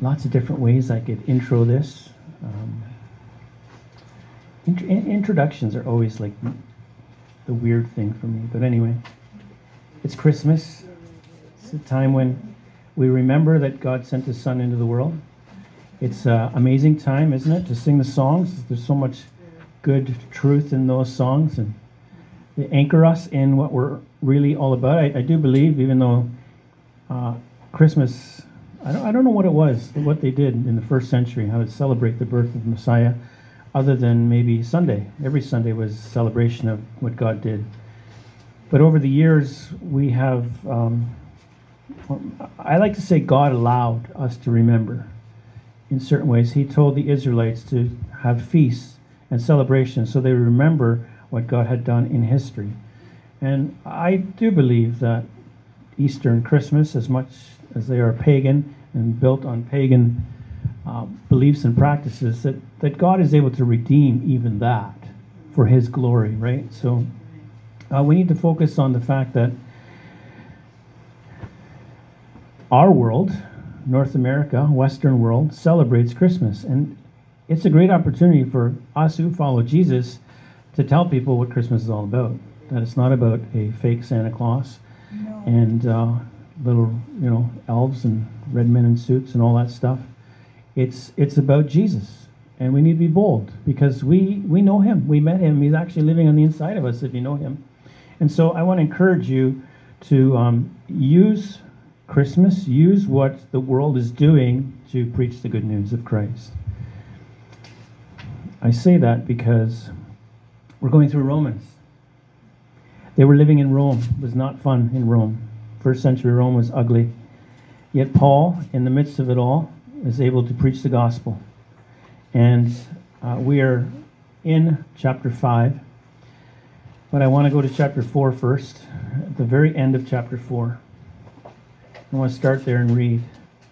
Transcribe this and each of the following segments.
lots of different ways I could intro this. Introductions are always like the weird thing for me. But anyway, it's Christmas. It's a time when we remember that God sent His Son into the world. It's an amazing time, isn't it, to sing the songs. There's so much good truth in those songs, and they anchor us in what we're really all about. I do believe, even though Christmas, I don't know what it was, what they did in the first century, how to celebrate the birth of Messiah, other than maybe Sunday. Every Sunday was a celebration of what God did. But over the years, we have, I like to say God allowed us to remember in certain ways. He told the Israelites to have feasts and celebrations so they remember what God had done in history. And I do believe that Easter and Christmas, as much as they are pagan and built on pagan beliefs and practices, that God is able to redeem even that for His glory, right? So we need to focus on the fact that our world, North America, Western world, celebrates Christmas. And it's a great opportunity for us who follow Jesus to tell people what Christmas is all about. That it's not about a fake Santa Claus and little, elves and red men in suits and all that stuff. It's about Jesus, and we need to be bold because we know Him. We met Him. He's actually living on the inside of us if you know Him. And so I want to encourage you to use Christmas, use what the world is doing to preach the good news of Christ. I say that because we're going through Romans. They were living in Rome. It was not fun in Rome. First century Rome was ugly. Yet Paul, in the midst of it all, is able to preach the gospel. And we are in chapter 5. But I want to go to chapter 4 first, at the very end of chapter 4. I want to start there and read.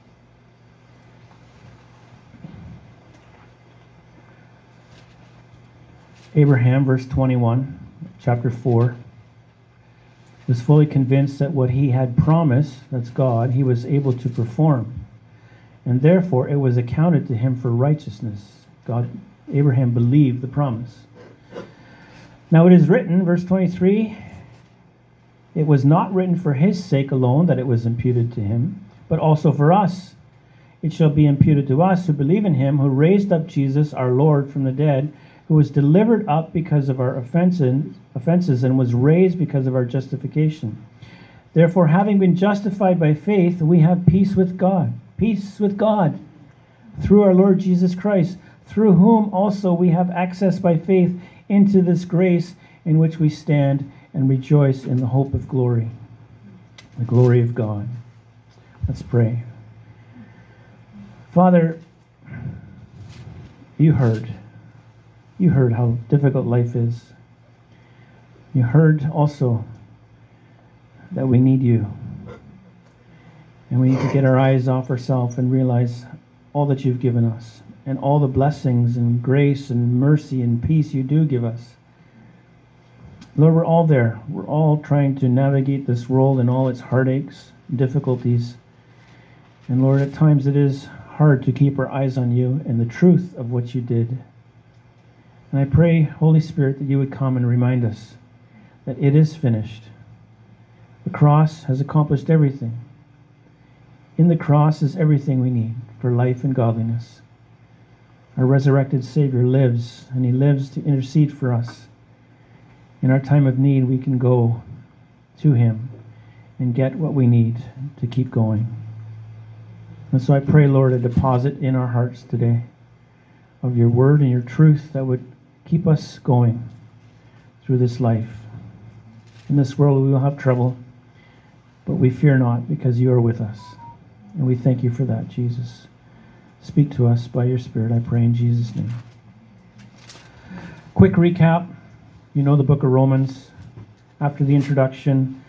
Abraham, verse 21, chapter 4, was fully convinced that what he had promised, that's God, he was able to perform. And therefore it was accounted to him for righteousness. Abraham believed the promise. Now it is written, verse 23, it was not written for his sake alone that it was imputed to him, but also for us. It shall be imputed to us who believe in Him, who raised up Jesus our Lord from the dead, who was delivered up because of our offenses and was raised because of our justification. Therefore, having been justified by faith, we have peace with God. Peace with God through our Lord Jesus Christ, through whom also we have access by faith into this grace in which we stand and rejoice in the hope of glory, the glory of God. Let's pray. Father, you heard how difficult life is. You heard also that we need you. And we need to get our eyes off ourselves and realize all that you've given us and all the blessings and grace and mercy and peace you do give us. Lord, we're all there. We're all trying to navigate this world and all its heartaches and difficulties. And Lord, at times it is hard to keep our eyes on you and the truth of what you did. And I pray, Holy Spirit, that you would come and remind us that it is finished. The cross has accomplished everything. In the cross is everything we need for life and godliness. Our resurrected Savior lives, and He lives to intercede for us. In our time of need, we can go to Him and get what we need to keep going. And so I pray, Lord, a deposit in our hearts today of your word and your truth that would keep us going through this life. In this world we will have trouble, but we fear not because you are with us. And we thank you for that, Jesus. Speak to us by your Spirit, I pray in Jesus' name. Quick recap. You know the book of Romans. After the introduction,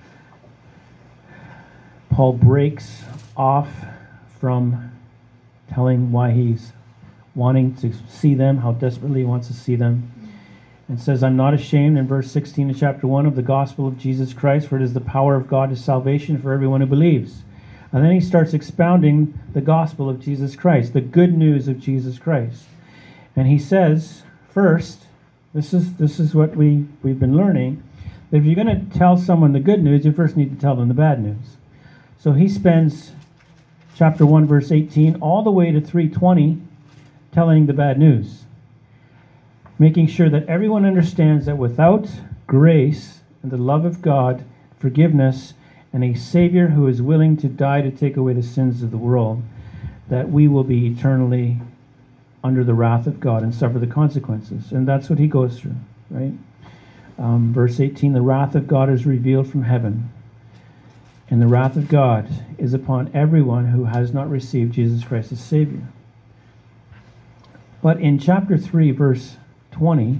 Paul breaks off from telling why he's wanting to see them, how desperately he wants to see them. And says, I'm not ashamed, in verse 16 of chapter 1, of the gospel of Jesus Christ, for it is the power of God to salvation for everyone who believes. And then he starts expounding the gospel of Jesus Christ, the good news of Jesus Christ. And he says, first, this is what we've been learning, that if you're going to tell someone the good news, you first need to tell them the bad news. So he spends chapter 1, verse 18, all the way to 3:20, telling the bad news, making sure that everyone understands that without grace and the love of God, forgiveness, and a Savior who is willing to die to take away the sins of the world, that we will be eternally under the wrath of God and suffer the consequences. And that's what he goes through, right? Verse 18, the wrath of God is revealed from heaven, and the wrath of God is upon everyone who has not received Jesus Christ as Savior. But in chapter 3, verse 20,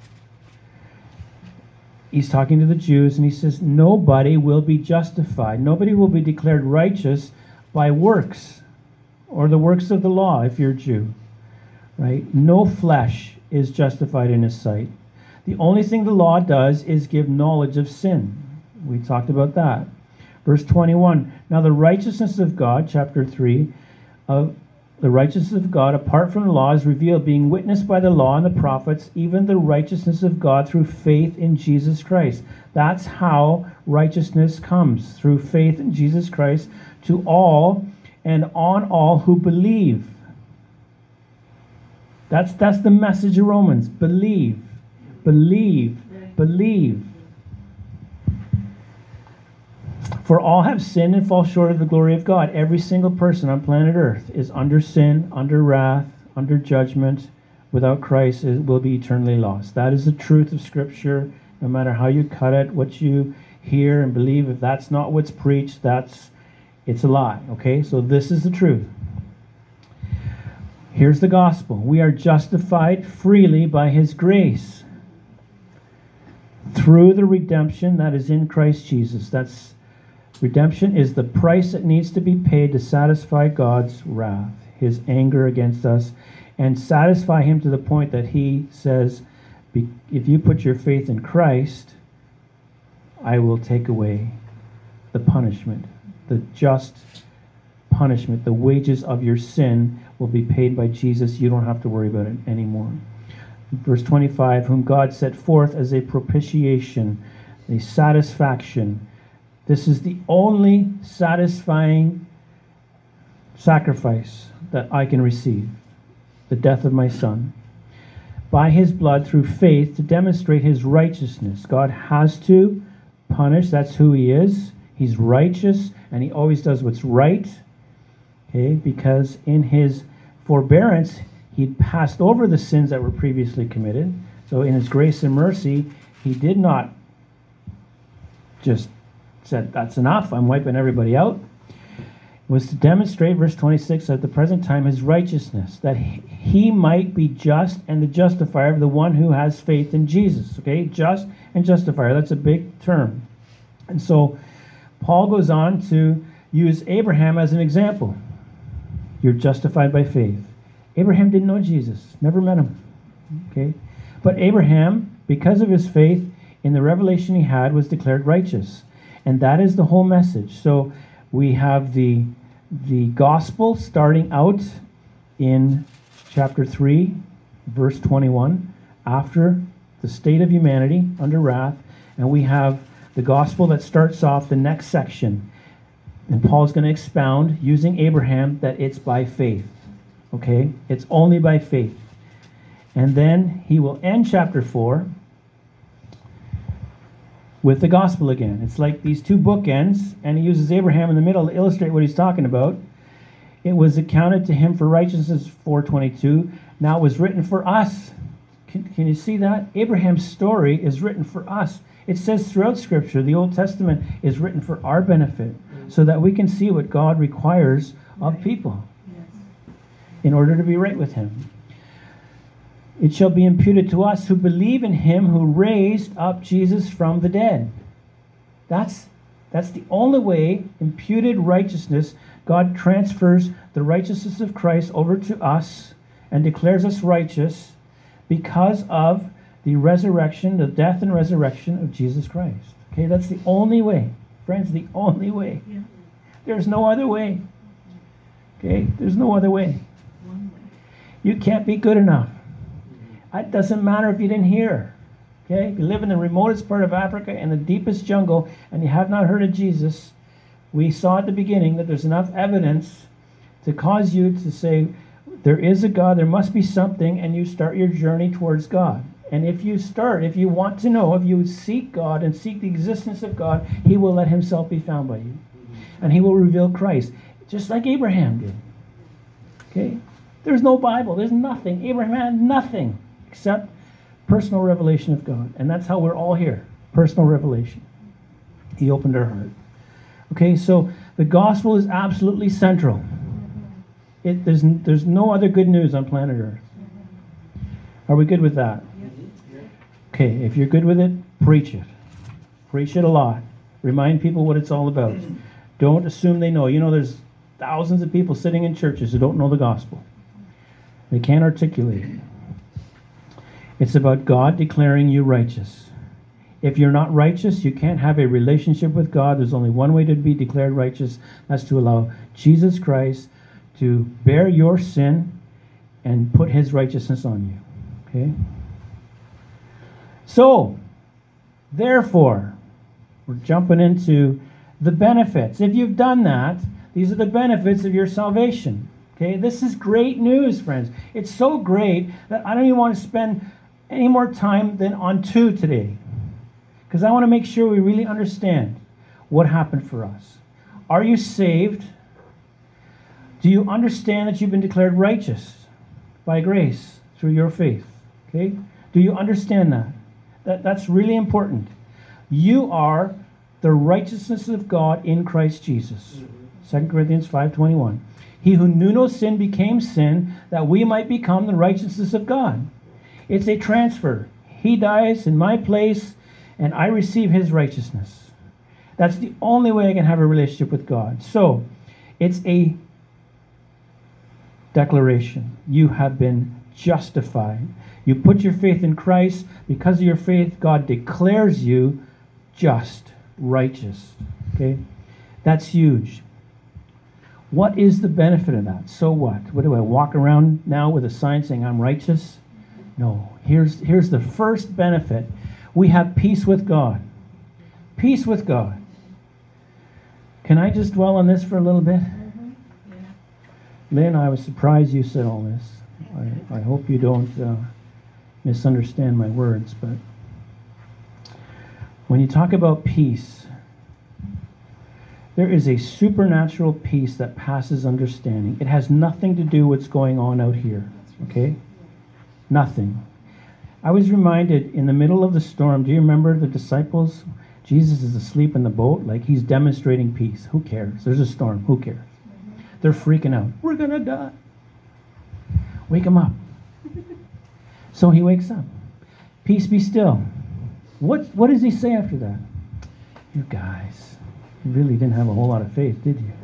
he's talking to the Jews, and he says, nobody will be justified. Nobody will be declared righteous by works or the works of the law if you're a Jew, right? No flesh is justified in his sight. The only thing the law does is give knowledge of sin. We talked about that. Verse 21, now the righteousness of God, chapter 3, the righteousness of God apart from the law is revealed, being witnessed by the law and the prophets, even the righteousness of God through faith in Jesus Christ. That's how righteousness comes, through faith in Jesus Christ, to all and on all who believe. That's the message of Romans. Believe, believe, believe. For all have sinned and fall short of the glory of God. Every single person on planet Earth is under sin, under wrath, under judgment. Without Christ, it will be eternally lost. That is the truth of Scripture. No matter how you cut it, what you hear and believe, if that's not what's preached, it's a lie. Okay? So this is the truth. Here's the gospel. We are justified freely by his grace through the redemption that is in Christ Jesus. Redemption is the price that needs to be paid to satisfy God's wrath, his anger against us, and satisfy him to the point that he says, if you put your faith in Christ, I will take away the punishment, the just punishment. The wages of your sin will be paid by Jesus. You don't have to worry about it anymore. Verse 25, whom God set forth as a propitiation, a satisfaction. This is the only satisfying sacrifice that I can receive, the death of my Son. By his blood, through faith, to demonstrate his righteousness. God has to punish. That's who he is. He's righteous, and he always does what's right. Okay, because in his forbearance, he'd passed over the sins that were previously committed. So in his grace and mercy, he did not just said, that's enough, I'm wiping everybody out. It was to demonstrate, verse 26, at the present time his righteousness, that he might be just and the justifier of the one who has faith in Jesus. Okay, just and justifier, that's a big term. And so Paul goes on to use Abraham as an example. You're justified by faith. Abraham didn't know Jesus, never met him. Okay, but Abraham, because of his faith in the revelation he had, was declared righteous. And that is the whole message. So we have the gospel starting out in chapter 3, verse 21, after the state of humanity under wrath. And we have the gospel that starts off the next section. And Paul's going to expound, using Abraham, that it's by faith. Okay? It's only by faith. And then he will end chapter 4 with the gospel again. It's like these two bookends, and he uses Abraham in the middle to illustrate what he's talking about. It was accounted to him for righteousness, 4:22. Now it was written for us. Can you see that? Abraham's story is written for us. It says throughout Scripture, the Old Testament is written for our benefit, so that we can see what God requires of people in order to be right with him. It shall be imputed to us who believe in him who raised up Jesus from the dead. That's the only way imputed righteousness, God transfers the righteousness of Christ over to us and declares us righteous because of the resurrection, the death and resurrection of Jesus Christ. Okay, that's the only way. Friends, the only way. Yeah. There's no other way. Okay? There's no other way. You can't be good enough. It doesn't matter if you didn't hear. Okay? If you live in the remotest part of Africa, in the deepest jungle, and you have not heard of Jesus, we saw at the beginning that there's enough evidence to cause you to say, there is a God, there must be something, and you start your journey towards God. And if you want to know, if you seek God and seek the existence of God, He will let Himself be found by you. And He will reveal Christ, just like Abraham did. Okay? There's no Bible, there's nothing. Abraham had nothing except personal revelation of God. And that's how we're all here, personal revelation. He opened our heart. Okay, so the gospel is absolutely central. There's no other good news on planet Earth. Are we good with that? Okay, if you're good with it, preach it. Preach it a lot. Remind people what it's all about. Don't assume they know. You know, there's thousands of people sitting in churches who don't know the gospel. They can't articulate it. It's about God declaring you righteous. If you're not righteous, you can't have a relationship with God. There's only one way to be declared righteous. That's to allow Jesus Christ to bear your sin and put His righteousness on you. Okay? So, therefore, we're jumping into the benefits. If you've done that, these are the benefits of your salvation. Okay? This is great news, friends. It's so great that I don't even want to spend any more time than on 2 today. Because I want to make sure we really understand what happened for us. Are you saved? Do you understand that you've been declared righteous by grace through your faith? Okay? Do you understand that? That's really important. You are the righteousness of God in Christ Jesus. 2 Corinthians 5:21. He who knew no sin became sin that we might become the righteousness of God. It's a transfer. He dies in my place and I receive His righteousness. That's the only way I can have a relationship with God. So, it's a declaration. You have been justified. You put your faith in Christ. Because of your faith, God declares you just, righteous. Okay? That's huge. What is the benefit of that? So what? What do I walk around now with a sign saying I'm righteous? No. Here's the first benefit. We have peace with God. Peace with God. Can I just dwell on this for a little bit? Lynn, I was surprised you said all this. I hope you don't misunderstand my words, but when you talk about peace, there is a supernatural peace that passes understanding. It has nothing to do with what's going on out here, okay? Nothing. I was reminded in the middle of the storm, do you remember the disciples? Jesus is asleep in the boat, like He's demonstrating peace. Who cares? There's a storm. Who cares? They're freaking out. We're going to die. Wake Him up. So He wakes up. Peace be still. What does He say after that? You guys, you really didn't have a whole lot of faith, did you?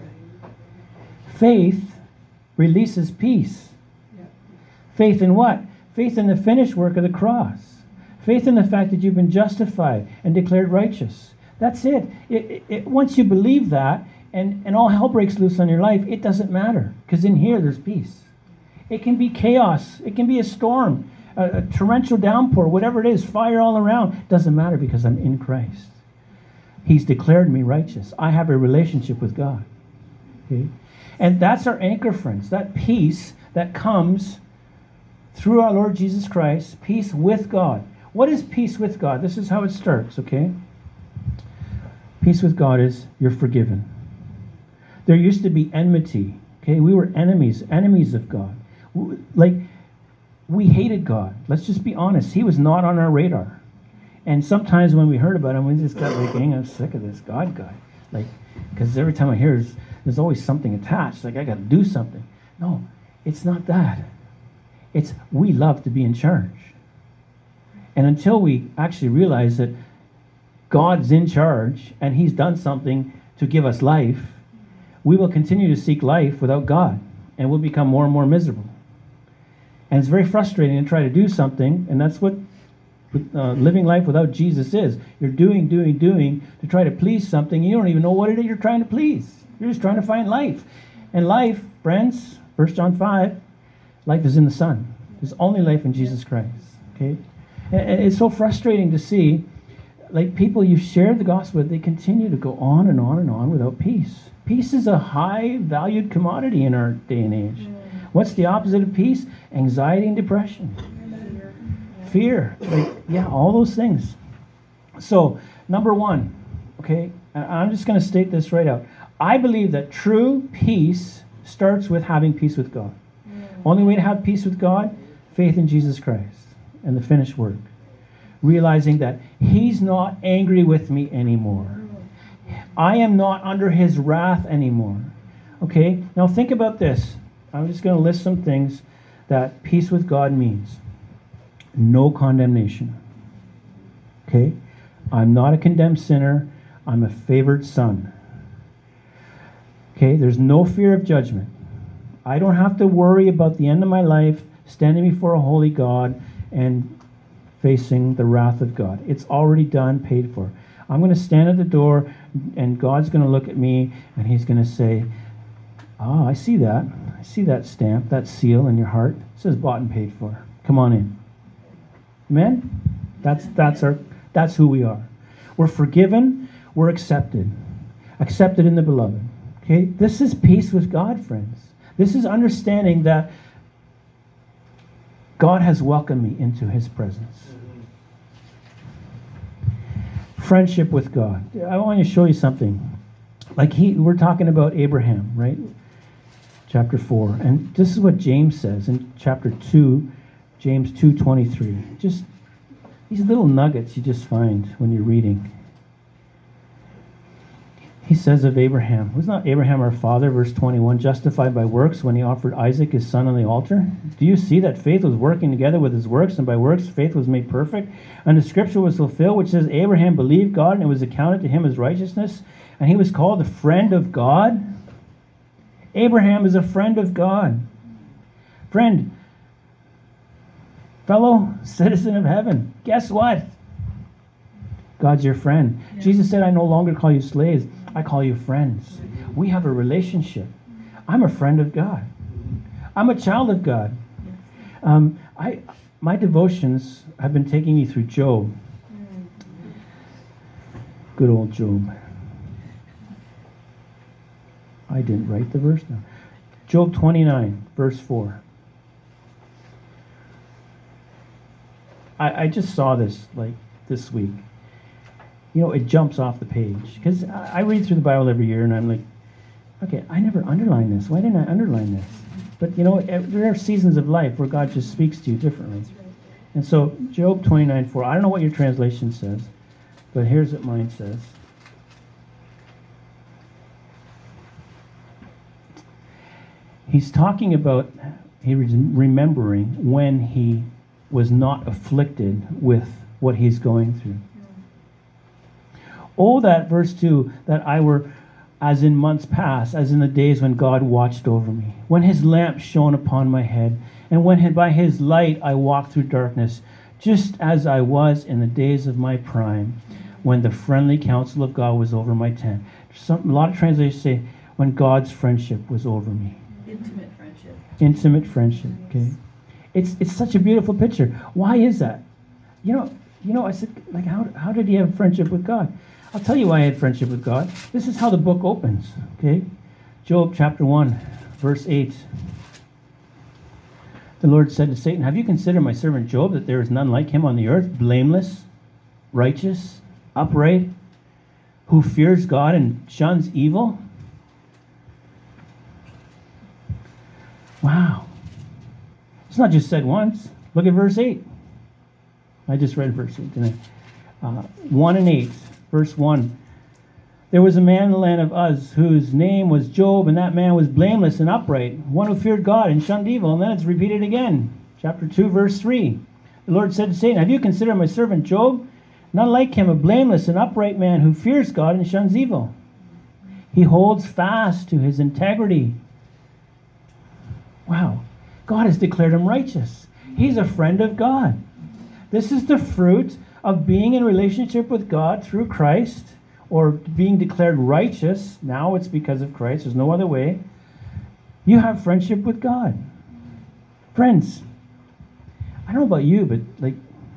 Faith releases peace. Faith in what? Faith in the finished work of the cross. Faith in the fact that you've been justified and declared righteous. That's it. Once you believe that, and all hell breaks loose on your life, it doesn't matter. Because in here, there's peace. It can be chaos. It can be a storm, a torrential downpour, whatever it is, fire all around. Doesn't matter because I'm in Christ. He's declared me righteous. I have a relationship with God. Okay? And that's our anchor, friends. That peace that comes through our Lord Jesus Christ, peace with God. What is peace with God? This is how it starts, okay? Peace with God is you're forgiven. There used to be enmity, okay? We were enemies of God. Like, we hated God. Let's just be honest. He was not on our radar. And sometimes when we heard about Him, we just got like, dang, I'm sick of this God guy. Like, because every time I hear there's always something attached. Like, I got to do something. No, it's not that. It's we love to be in charge. And until we actually realize that God's in charge and He's done something to give us life, we will continue to seek life without God, and we'll become more and more miserable. And it's very frustrating to try to do something, and that's what living life without Jesus is. You're doing to try to please something. You don't even know what it is you're trying to please. You're just trying to find life. And life, friends, 1 John 5, life is in the Son. There's only life in Jesus Christ. Okay? And it's so frustrating to see, like, people you share the gospel with, they continue to go on and on and on without peace. Peace is a high valued commodity in our day and age. What's the opposite of peace? Anxiety and depression. Fear. Like, yeah, all those things. So, number one, okay, I'm just going to state this right out. I believe that true peace starts with having peace with God. Only way to have peace with God, faith in Jesus Christ and the finished work. Realizing that He's not angry with me anymore. I am not under His wrath anymore. Okay, now think about this. I'm just going to list some things that peace with God means. No condemnation. Okay, I'm not a condemned sinner. I'm a favored son. Okay, there's no fear of judgment. I don't have to worry about the end of my life standing before a holy God and facing the wrath of God. It's already done, paid for. I'm going to stand at the door and God's going to look at me and He's going to say, "Ah, I see that. I see that stamp, that seal in your heart. It says bought and paid for. Come on in." Amen? That's who we are. We're forgiven, we're accepted. Accepted in the beloved. Okay? This is peace with God, friends. This is understanding that God has welcomed me into His presence. Friendship with God. I want to show you something. Like we're talking about Abraham, right? Chapter 4. And this is what James says in chapter 2, James 2:23. Just these little nuggets you just find when you're reading. He says of Abraham, was not Abraham our father, verse 21, justified by works when he offered Isaac his son on the altar? Do you see that faith was working together with his works, and by works faith was made perfect? And the scripture was fulfilled, which says, Abraham believed God, and it was accounted to him as righteousness, and he was called a friend of God. Abraham is a friend of God. Friend, fellow citizen of heaven, guess what? God's your friend. Yeah. Jesus said, I no longer call you slaves, I call you friends. We have a relationship. I'm a friend of God. I'm a child of God. My devotions have been taking me through Job. Good old Job. I didn't write the verse now. Job 29, verse 4. I just saw this like this week. You know, it jumps off the page. Because I read through the Bible every year and I'm like, okay, I never underlined this. Why didn't I underline this? But, you know, there are seasons of life where God just speaks to you differently. And so, Job 29:4. I don't know what your translation says, but here's what mine says. He's talking about, he was remembering when he was not afflicted with what he's going through. Oh, that verse 2, that I were as in months past, as in the days when God watched over me, when his lamp shone upon my head, and when by his light I walked through darkness, just as I was in the days of my prime, when the friendly counsel of God was over my tent. A lot of translations say, when God's friendship was over me. Intimate friendship. Intimate friendship, okay? It's such a beautiful picture. Why is that? You know, I said, like, how did he have friendship with God? I'll tell you why I had friendship with God. This is how the book opens, okay? Job chapter 1, verse 8. The Lord said to Satan, have you considered my servant Job, that there is none like him on the earth, blameless, righteous, upright, who fears God and shuns evil? Wow. It's not just said once. Look at verse 8. I just read verse 8, didn't I? 1 and 8. Verse 1. There was a man in the land of Uz whose name was Job, and that man was blameless and upright, one who feared God and shunned evil. And then it's repeated again. Chapter 2, verse 3. The Lord said to Satan, have you considered my servant Job? None like him, a blameless and upright man who fears God and shuns evil. He holds fast to his integrity. Wow. God has declared him righteous. He's a friend of God. This is the fruit of being in relationship with God through Christ. or being declared righteous, now it's because of Christ, there's no other way, you have friendship with God. Friends, I don't know about you, but like,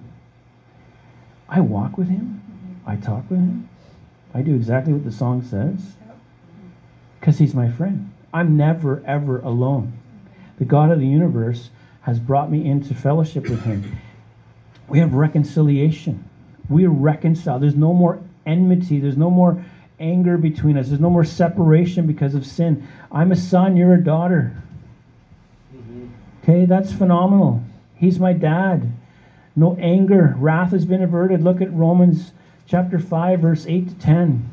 I walk with him, I talk with him, I do exactly what the song says, because he's my friend. I'm never, ever alone. The God of the universe has brought me into fellowship with him. We have reconciliation. We are reconciled. There's no more enmity. There's no more anger between us. There's no more separation because of sin. I'm a son, you're a daughter. Okay, that's phenomenal. He's my dad. No anger. Wrath has been averted. Look at Romans chapter 5, verse 8 to 10.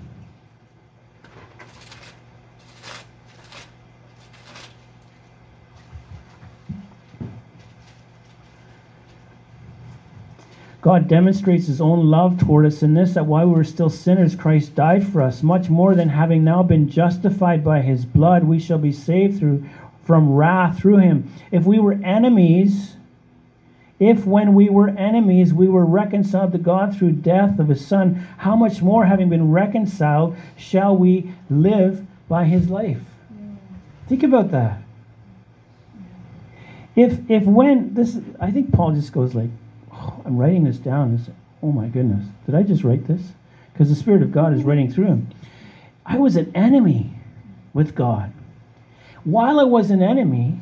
God demonstrates his own love toward us in this, that while we were still sinners, Christ died for us. Much more than having now been justified by his blood, we shall be saved from wrath through him. If when we were enemies, we were reconciled to God through death of his Son, how much more, having been reconciled, shall we live by his life? Think about that. I think Paul just goes like, I'm writing this down. And oh my goodness, did I just write this? Because the Spirit of God is writing through him. I was an enemy with God. While I was an enemy,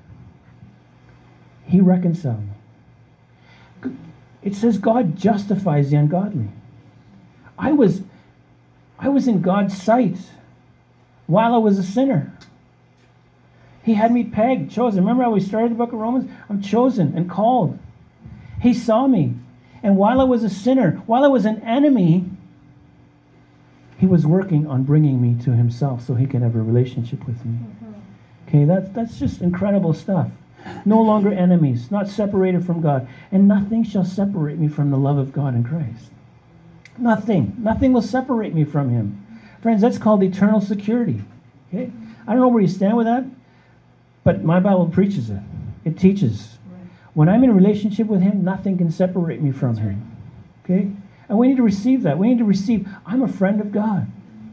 he reconciled me. It says God justifies the ungodly. I was in God's sight while I was a sinner. He had me pegged, chosen. Remember how we started the book of Romans? I'm chosen and called. He saw me. And while I was a sinner, while I was an enemy, he was working on bringing me to himself so he could have a relationship with me. Okay, that's just incredible stuff. No longer enemies, not separated from God. And nothing shall separate me from the love of God in Christ. Nothing. Nothing will separate me from him. Friends, that's called eternal security. Okay? I don't know where you stand with that, but my Bible preaches it. It teaches. When I'm in a relationship with him, nothing can separate me from him. Okay? And we need to receive that. We need to receive, I'm a friend of God.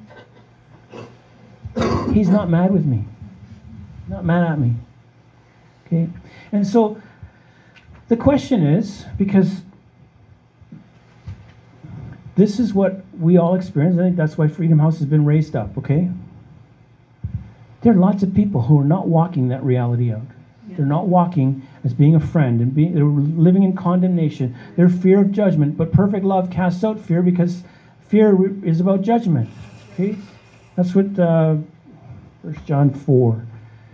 He's not mad with me. Not mad at me. Okay? And so the question is, because this is what we all experience. I think that's why Freedom House has been raised up, okay? There are lots of people who are not walking that reality out. They're not walking as being a friend, and they're living in condemnation. They're fear of judgment, but perfect love casts out fear, because fear is about judgment. Okay, that's what 1 John 4.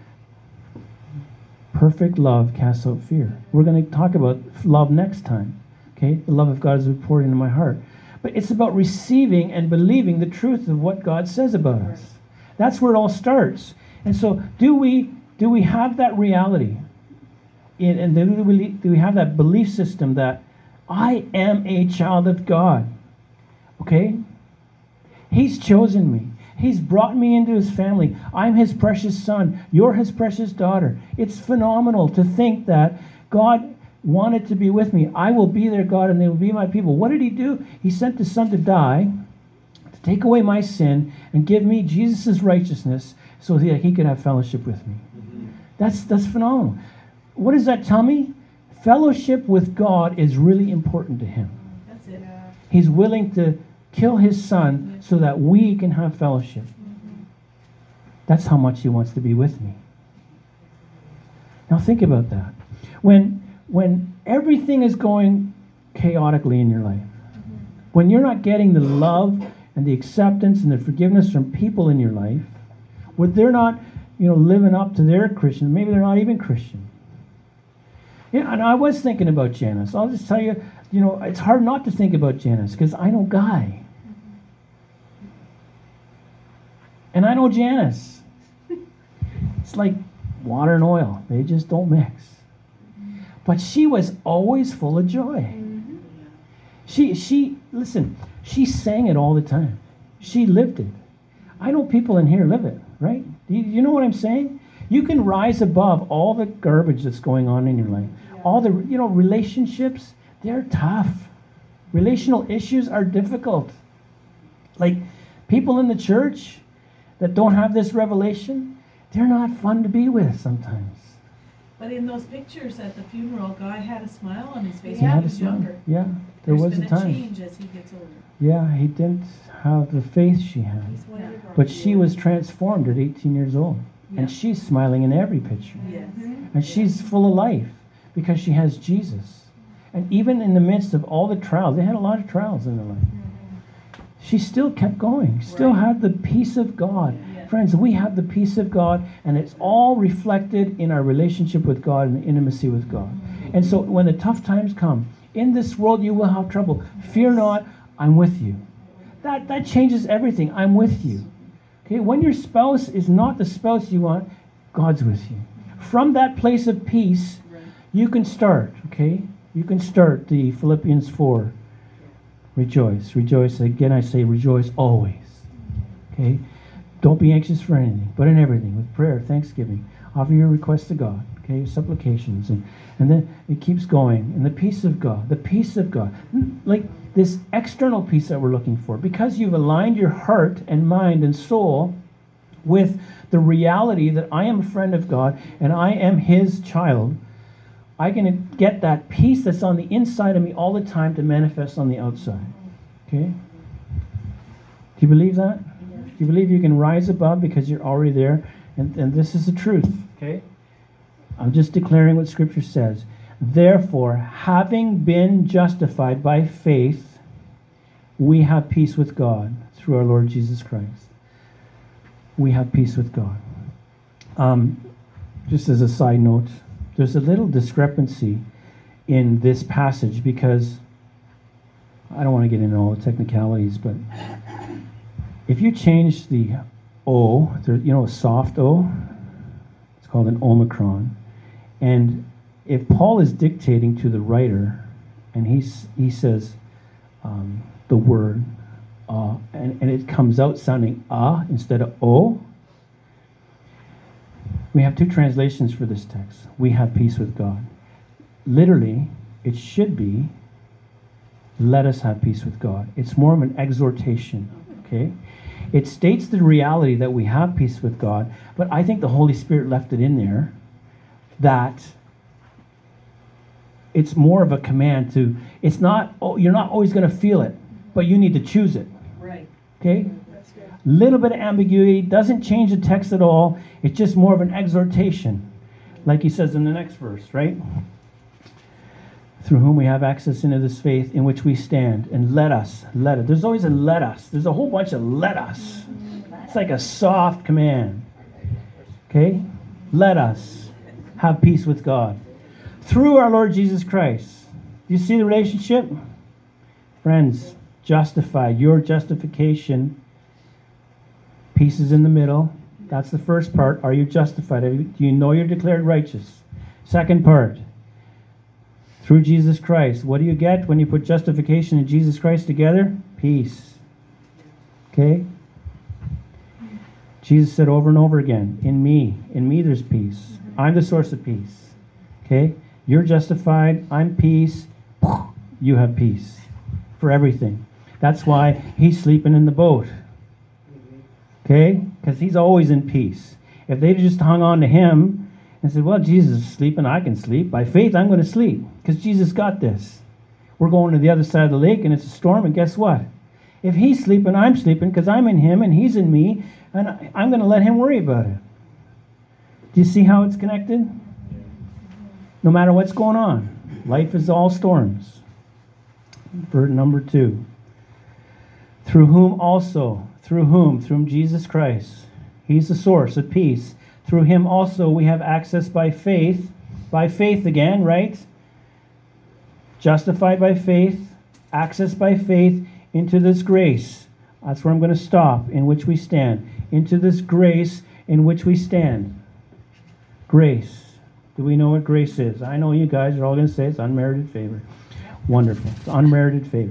Perfect love casts out fear. We're going to talk about love next time. Okay, the love of God is poured into my heart, but it's about receiving and believing the truth of what God says about us. That's where it all starts. And so, do we have that reality? And do we have that belief system that I am a child of God? Okay? He's chosen me. He's brought me into his family. I'm his precious son. You're his precious daughter. It's phenomenal to think that God wanted to be with me. I will be their God and they will be my people. What did he do? He sent his son to die, to take away my sin and give me Jesus' righteousness so that he could have fellowship with me. That's phenomenal. What does that tell me? Fellowship with God is really important to him. That's it. He's willing to kill his son so that we can have fellowship. That's how much he wants to be with me. Now think about that. When everything is going chaotically in your life, when you're not getting the love and the acceptance and the forgiveness from people in your life, when they're not living up to their Christian, maybe they're not even Christian. And I was thinking about Janice. I'll just tell you, it's hard not to think about Janice because I know Guy. And I know Janice. It's like water and oil. They just don't mix. But she was always full of joy. Listen, she sang it all the time. She lived it. I know people in here live it, right? You know what I'm saying? You can rise above all the garbage that's going on in your life. All the, relationships, they're tough. Relational issues are difficult. Like, People in the church that don't have this revelation, they're not fun to be with sometimes. But in those pictures at the funeral, Guy had a smile on his face. He had a was smile. younger. Yeah, there There's was been a time. change as he gets older. Yeah, he didn't have the faith she had. Yeah. But she was transformed at 18 years old. Yeah. And she's smiling in every picture. Yes. And she's full of life because she has Jesus. And even in the midst of all the trials, they had a lot of trials in their life. She still kept going. Still Right. had the peace of God. Yeah. Friends, we have the peace of God, and it's all reflected in our relationship with God and the intimacy with God. And so when the tough times come, in this world you will have trouble. Fear not, I'm with you. That changes everything. I'm with you. Okay, when your spouse is not the spouse you want, God's with you. From that place of peace, you can start, okay? You can start the Philippians 4. Rejoice. Rejoice. Again, I say rejoice always. Okay? Don't be anxious for anything, but in everything, with prayer, thanksgiving. Offer your requests to God. Okay? Supplications. And then it keeps going. And the peace of God. The peace of God. Like this external peace that we're looking for. Because you've aligned your heart and mind and soul with the reality that I am a friend of God and I am His child, I can get that peace that's on the inside of me all the time to manifest on the outside. Okay? Do you believe that? Do you believe you can rise above because you're already there? And this is the truth. Okay? I'm just declaring what Scripture says. Therefore, having been justified by faith, we have peace with God through our Lord Jesus Christ. We have peace with God. Just as a side note, there's a little discrepancy in this passage because I don't want to get into all the technicalities, but if you change the O, a soft O, it's called an omicron, and if Paul is dictating to the writer and he says the word and it comes out sounding instead of O, we have two translations for this text. We have peace with God. Literally, it should be, let us have peace with God. It's more of an exhortation, okay? It states the reality that we have peace with God, but I think the Holy Spirit left it in there that it's more of a command to, it's not, you're not always going to feel it, but you need to choose it. Right. Okay? Little bit of ambiguity, doesn't change the text at all. It's just more of an exhortation, like he says in the next verse, right? Through whom we have access into this faith in which we stand. And let us. There's always a let us. There's a whole bunch of let us. It's like a soft command. Okay? Let us have peace with God. Through our Lord Jesus Christ. Do you see the relationship? Friends, justified. Your justification. Peace is in the middle. That's the first part. Are you justified? Do you know you're declared righteous? Second part. Through Jesus Christ. What do you get when you put justification and Jesus Christ together? Peace. Okay? Jesus said over and over again, in me there's peace. I'm the source of peace. Okay? You're justified. I'm peace. You have peace for everything. That's why he's sleeping in the boat. Okay? Because he's always in peace. If they just hung on to him and said, well, Jesus is sleeping, I can sleep. By faith, I'm going to sleep because Jesus got this. We're going to the other side of the lake and it's a storm, and guess what? If he's sleeping, I'm sleeping because I'm in him and he's in me, and I'm going to let him worry about it. Do you see how it's connected? No matter what's going on. Life is all storms. Verse number 2. Through whom Jesus Christ. He's the source of peace. Through him also we have access by faith. By faith again, right? Justified by faith. Access by faith into this grace. That's where I'm going to stop. In which we stand. Into this grace in which we stand. Grace. Do we know what grace is? I know you guys are all going to say it's unmerited favor. Wonderful. It's unmerited favor.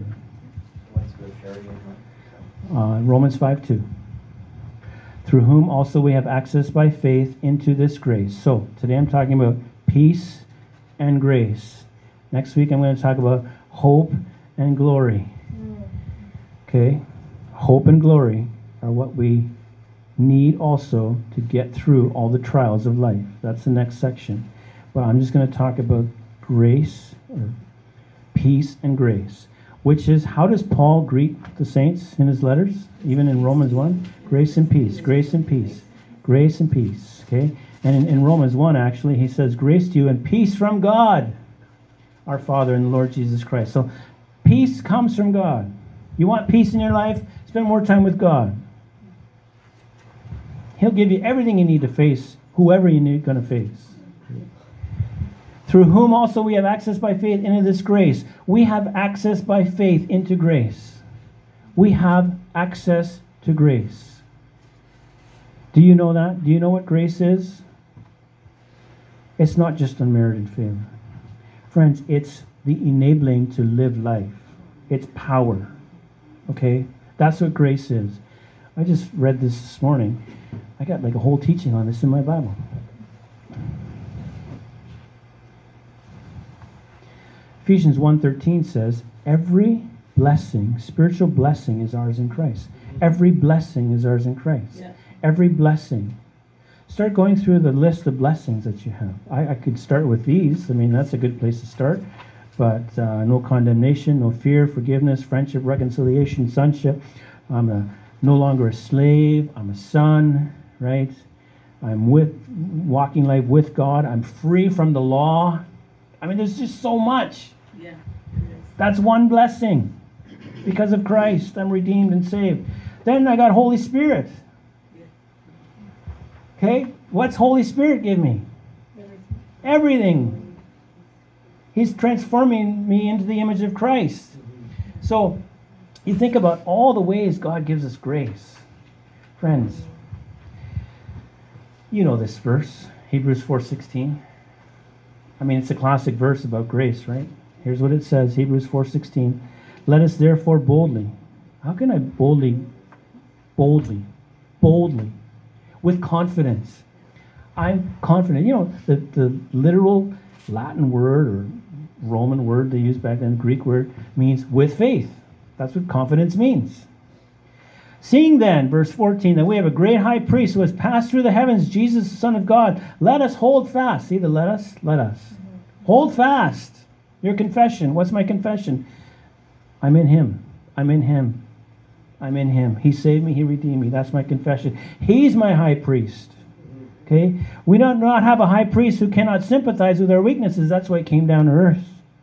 Romans 5:2. Through whom also we have access by faith into this grace. So today I'm talking about peace and grace. Next week I'm going to talk about hope and glory. Okay? Hope and glory. are what we need also to get through all the trials of life. That's the next section. But I'm just going to talk about grace, or peace and grace, which is, how does Paul greet the saints in his letters, even in Romans 1? Grace and peace, grace and peace, grace and peace, okay? And in Romans 1, actually, he says, grace to you and peace from God, our Father and the Lord Jesus Christ. So peace comes from God. You want peace in your life? Spend more time with God. He'll give you everything you need to face whoever you're going to face. Through whom also we have access by faith into this grace. We have access by faith into grace. We have access to grace. Do you know that? Do you know what grace is? It's not just unmerited favor. Friends, it's the enabling to live life. It's power. Okay? That's what grace is. I just read this morning. I got like a whole teaching on this in my Bible. Ephesians 1:13 says, every blessing, spiritual blessing, is ours in Christ. Every blessing is ours in Christ. Yeah. Every blessing. Start going through the list of blessings that you have. I could start with these. I mean, that's a good place to start. But no condemnation, no fear, forgiveness, friendship, reconciliation, sonship. I'm no longer a slave. I'm a son, right? I'm walking life with God. I'm free from the law. I mean, there's just so much. Yeah. That's one blessing. Because of Christ, I'm redeemed and saved. Then I got Holy Spirit. Okay? What's Holy Spirit give me? Everything. He's transforming me into the image of Christ. So, you think about all the ways God gives us grace. Friends, you know this verse, Hebrews 4:16. I mean, it's a classic verse about grace, right? Here's what it says, Hebrews 4:16. Let us therefore boldly. How can I boldly, with confidence? I'm confident. You know, the literal Latin word or Roman word they used back then, Greek word, means with faith. That's what confidence means. Seeing then, verse 14, that we have a great high priest who has passed through the heavens, Jesus, the Son of God, let us hold fast. See the let us? Let us. Hold fast your confession. What's my confession? I'm in Him. I'm in Him. I'm in Him. He saved me. He redeemed me. That's my confession. He's my high priest. Okay? We do not have a high priest who cannot sympathize with our weaknesses. That's why He came down to earth.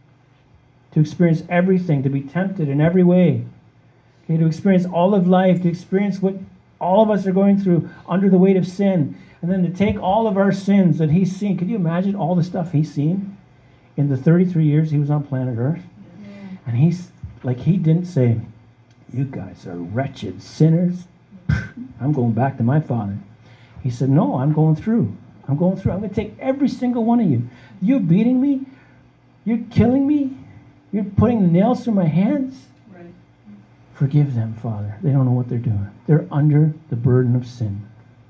To experience everything, to be tempted in every way. Okay, to experience all of life, to experience what all of us are going through under the weight of sin. And then to take all of our sins that He's seen. Could you imagine all the stuff He's seen in the 33 years He was on planet Earth? Yeah. And He's like, He didn't say, you guys are wretched sinners. I'm going back to my Father. He said, no, I'm going through. I'm going to take every single one of you. You're beating me. You're killing me. You're putting the nails through my hands. Right. Forgive them, Father. They don't know what they're doing. They're under the burden of sin.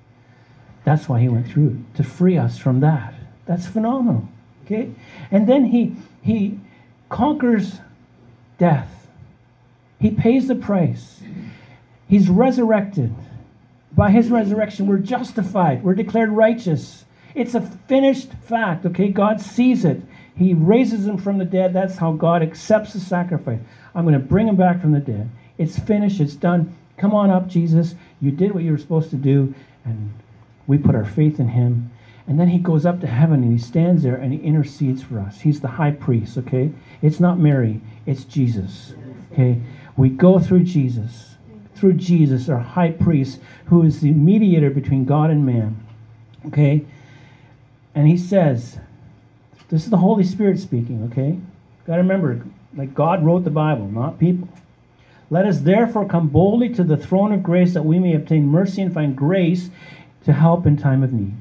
That's why He went through it, to free us from that. That's phenomenal. Okay? And then he conquers death. He pays the price. He's resurrected. By His resurrection, we're justified. We're declared righteous. It's a finished fact, okay? God sees it. He raises Him from the dead. That's how God accepts the sacrifice. I'm going to bring Him back from the dead. It's finished. It's done. Come on up, Jesus. You did what you were supposed to do. And we put our faith in Him. And then He goes up to heaven and He stands there and He intercedes for us. He's the high priest, okay? It's not Mary. It's Jesus, okay? We go through Jesus. Through Jesus, our high priest, who is the mediator between God and man, okay? And He says, this is the Holy Spirit speaking, okay? Got to remember, like God wrote the Bible, not people. Let us therefore come boldly to the throne of grace that we may obtain mercy and find grace to help in time of need.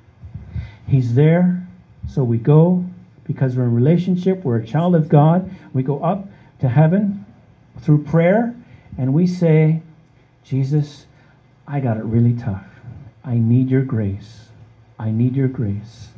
He's there, so we go because we're in relationship. We're a child of God. We go up to heaven through prayer, and we say, Jesus, I got it really tough. I need your grace. I need your grace.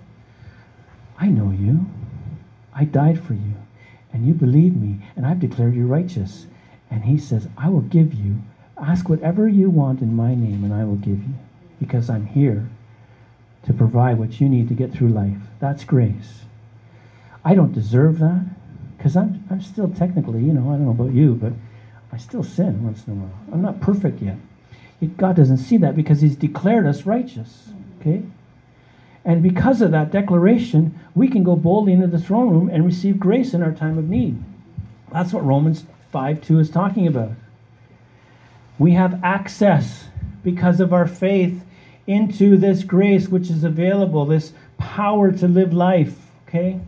I know you. I died for you. And you believe me. And I've declared you righteous. And He says, I will give you Ask whatever you want in my name, and I will give you, because I'm here to provide what you need to get through life. That's grace. I don't deserve that, because I'm still technically, I don't know about you, but I still sin once in a while. I'm not perfect yet. God doesn't see that because he's declared us righteous. Okay? And because of that declaration, we can go boldly into the throne room and receive grace in our time of need. That's what Romans 5:2 is talking about. We have access because of our faith into this grace which is available, this power to live life. Okay?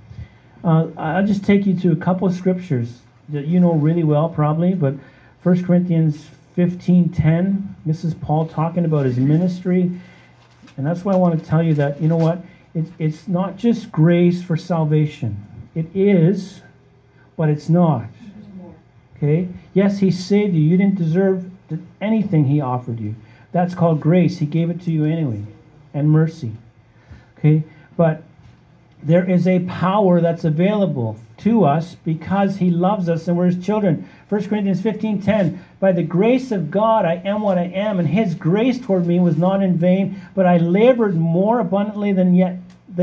I'll just take you to a couple of scriptures that you know really well probably, but 1 Corinthians 15:10, this is Paul talking about his ministry. And that's why I want to tell you that, you know what? It's not just grace for salvation. It is, but it's not. Okay? Yes, he saved you. You didn't deserve anything he offered you. That's called grace. He gave it to you anyway. And mercy. Okay? But there is a power that's available to us because he loves us and we're his children. 1 Corinthians 15:10, by the grace of God I am what I am, and his grace toward me was not in vain, but I labored more abundantly than yet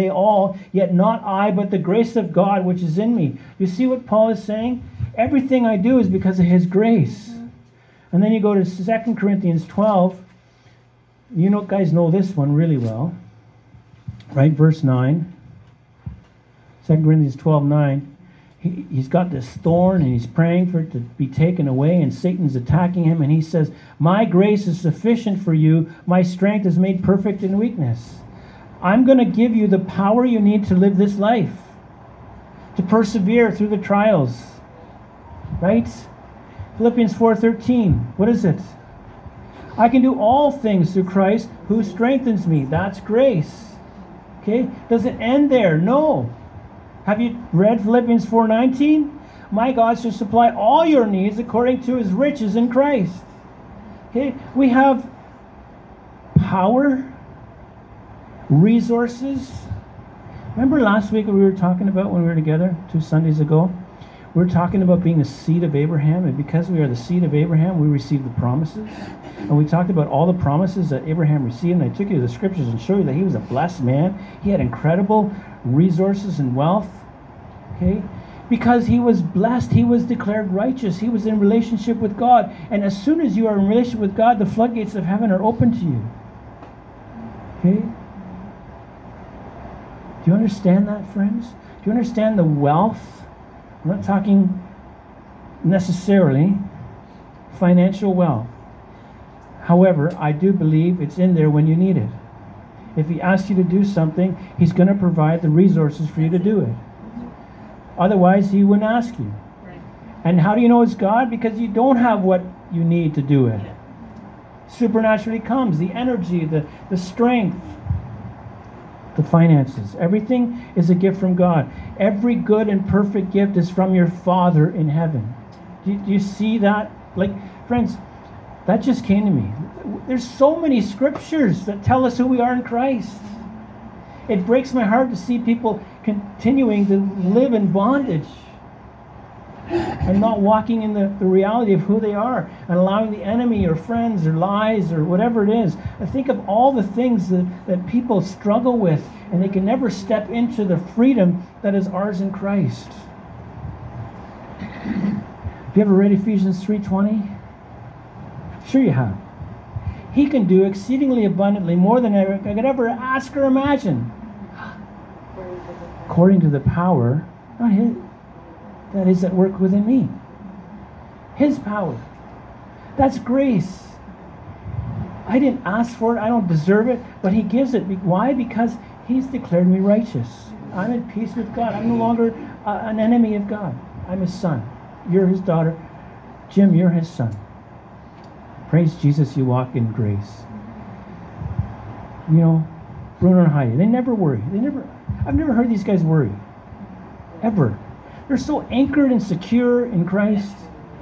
not I, but the grace of God which is in me. You see what Paul is saying? Everything I do is because of his grace. And then you go to 2 Corinthians 12. You know, guys know this one really well. Right? Verse 9. 2 Corinthians 12:9. He's got this thorn and he's praying for it to be taken away, and Satan's attacking him, and he says, my grace is sufficient for you. My strength is made perfect in weakness. I'm going to give you the power you need to live this life, to persevere through the trials. Right? Philippians 4:13. What is it? I can do all things through Christ who strengthens me. That's grace. Okay? Does it end there? No. Have you read Philippians 4:19? My God shall supply all your needs according to his riches in Christ. Okay? We have power, resources. Remember last week we were talking about when we were together 2 Sundays ago? We were talking about being the seed of Abraham, and because we are the seed of Abraham, we receive the promises. And we talked about all the promises that Abraham received, and I took you to the scriptures and showed you that he was a blessed man. He had incredible resources and wealth. Okay? Because he was blessed, he was declared righteous. He was in relationship with God. And as soon as you are in relationship with God, the floodgates of heaven are open to you. Okay? Do you understand that, friends? Do you understand the wealth? I'm not talking necessarily financial wealth. However, I do believe it's in there when you need it. If he asks you to do something, he's going to provide the resources for you to do it. Otherwise, he wouldn't ask you. Right. And how do you know it's God? Because you don't have what you need to do it. Supernaturally comes the energy, the strength, the finances. Everything is a gift from God. Every good and perfect gift is from your Father in heaven. Do you see that? Like, friends, that just came to me. There's so many scriptures that tell us who we are in Christ. It breaks my heart to see people continuing to live in bondage and not walking in the reality of who they are, and allowing the enemy or friends or lies or whatever it is. I think of all the things that people struggle with, and they can never step into the freedom that is ours in Christ. Have you ever read Ephesians 3:20? Sure you have. He can do exceedingly abundantly more than I could ever ask or imagine, according to the power, not his, that is at work within me. His power. That's grace. I didn't ask for it. I don't deserve it, but he gives it. Why? Because he's declared me righteous. I'm at peace with God. I'm no longer an enemy of God. I'm his son. You're his daughter. Jim, you're his son. Praise Jesus, you walk in grace. You know, Bruno and Heidi, they never worry. I've never heard these guys worry. Ever. They're so anchored and secure in Christ.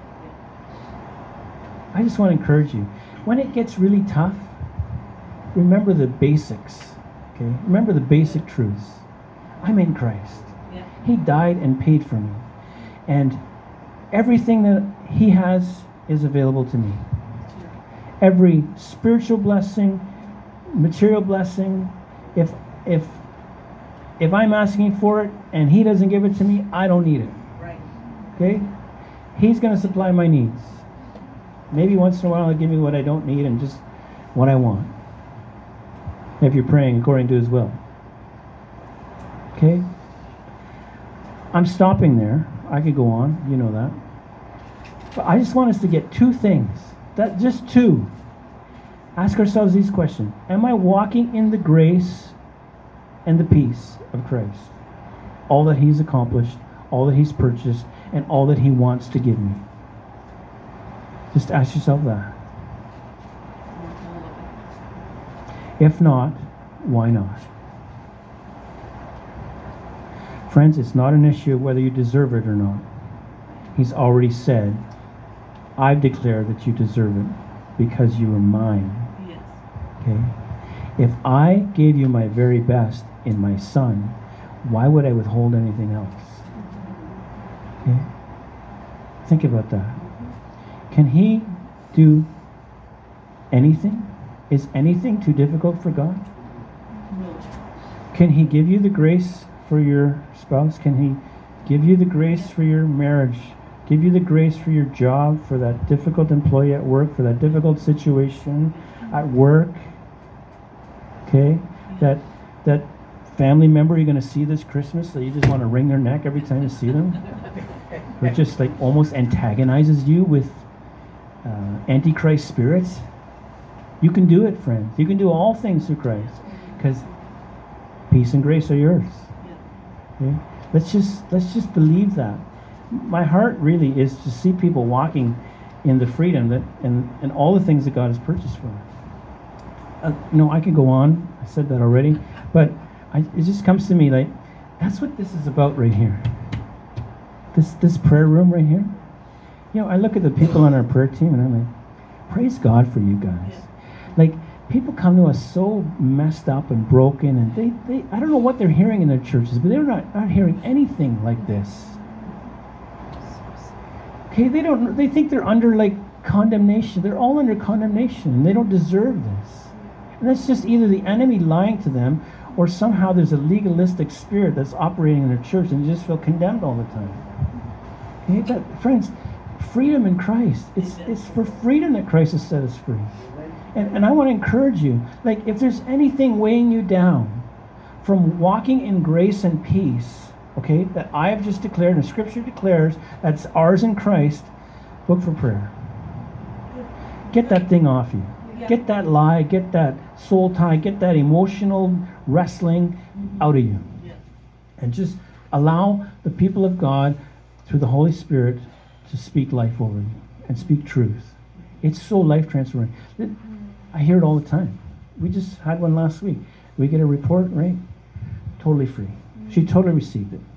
I just want to encourage you. When it gets really tough, remember the basics. Okay? Remember the basic truths. I'm in Christ. Yeah. He died and paid for me. And everything that he has is available to me. Every spiritual blessing, material blessing, if I'm asking for it and he doesn't give it to me, I don't need it. Right. Okay? He's going to supply my needs. Maybe once in a while he'll give me what I don't need and just what I want. If you're praying according to his will. Okay? I'm stopping there. I could go on. You know that. But I just want us to get two things. Just two. Ask ourselves these questions. Am I walking in the grace and the peace of Christ? All that he's accomplished, all that he's purchased, and all that he wants to give me. Just ask yourself that. If not, why not? Friends, it's not an issue of whether you deserve it or not. He's already said, I've declared that you deserve it because you are mine. Yes. Okay? If I gave you my very best in my Son, why would I withhold anything else? Okay? Think about that. Can he do anything? Is anything too difficult for God? No. Can he give you the grace for your spouse? Can he give you the grace for your marriage? Give you the grace for your job, for that difficult employee at work, for that difficult situation at work? Okay? That family member you're going to see this Christmas that you just want to wring their neck every time you see them? It just like almost antagonizes you with antichrist spirits? You can do it, friends. You can do all things through Christ, because peace and grace are yours. Okay? Let's just believe that. My heart really is to see people walking in the freedom that and all the things that God has purchased for us. I could go on. I said that already, but it just comes to me like that's what this is about right here. This prayer room right here. I look at the people on our prayer team and I'm like, praise God for you guys. Like, people come to us so messed up and broken, and they I don't know what they're hearing in their churches, but they're not hearing anything like this. Okay, they think they're under like condemnation. They're all under condemnation, and they don't deserve this. And that's just either the enemy lying to them, or somehow there's a legalistic spirit that's operating in their church, and they just feel condemned all the time. Okay, but friends, freedom in Christ. It's for freedom that Christ has set us free. And I want to encourage you, like, if there's anything weighing you down from walking in grace and peace, okay, that I have just declared and Scripture declares that's ours in Christ, look for prayer. Get that thing off you. Get that lie, get that soul tie, get that emotional wrestling out of you. And just allow the people of God, through the Holy Spirit, to speak life over you and speak truth. It's so life transforming. I hear it all the time. We just had one last week. We get a report, right? Totally free. She totally received it.